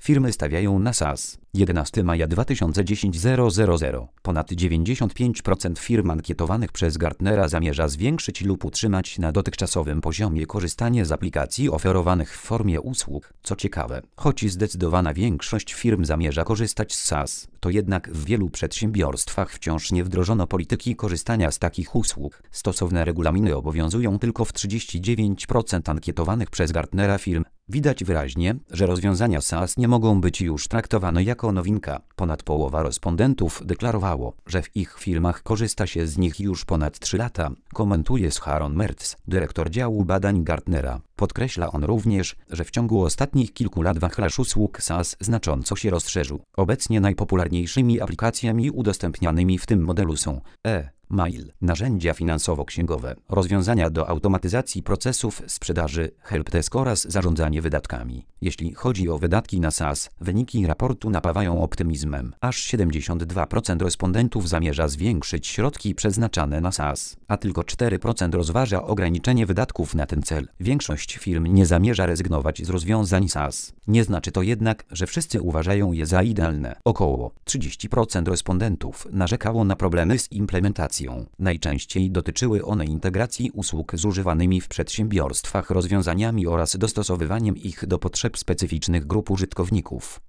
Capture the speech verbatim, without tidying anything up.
firmy stawiają na SaaS. jedenastego maja dwa tysiące dziesiątego. Ponad dziewięćdziesiąt pięć procent firm ankietowanych przez Gartnera zamierza zwiększyć lub utrzymać na dotychczasowym poziomie korzystanie z aplikacji oferowanych w formie usług. Co ciekawe, choć zdecydowana większość firm zamierza korzystać z SaaS, to jednak w wielu przedsiębiorstwach wciąż nie wdrożono polityki korzystania z takich usług. Stosowne regulaminy obowiązują tylko w trzydziestu dziewięciu procentach ankietowanych przez Gartnera firm. Widać wyraźnie, że rozwiązania SaaS nie mogą być już traktowane jako nowinka. Ponad połowa respondentów deklarowało, że w ich firmach korzysta się z nich już ponad trzy lata, komentuje Sharon Mertz, dyrektor działu badań Gartnera. Podkreśla on również, że w ciągu ostatnich kilku lat wachlarz usług SaaS znacząco się rozszerzył. Obecnie najpopularniejszymi aplikacjami udostępnianymi w tym modelu są e mail, narzędzia finansowo-księgowe, rozwiązania do automatyzacji procesów sprzedaży, helpdesk oraz zarządzanie wydatkami. Jeśli chodzi o wydatki na SaaS, wyniki raportu napawają optymizmem. Aż siedemdziesiąt dwa procent respondentów zamierza zwiększyć środki przeznaczane na SaaS, a tylko cztery procent rozważa ograniczenie wydatków na ten cel. Większość firm nie zamierza rezygnować z rozwiązań SaaS. Nie znaczy to jednak, że wszyscy uważają je za idealne. Około trzydzieści procent respondentów narzekało na problemy z implementacją. Najczęściej dotyczyły one integracji usług z używanymi w przedsiębiorstwach rozwiązaniami oraz dostosowywaniem ich do potrzeb specyficznych grup użytkowników.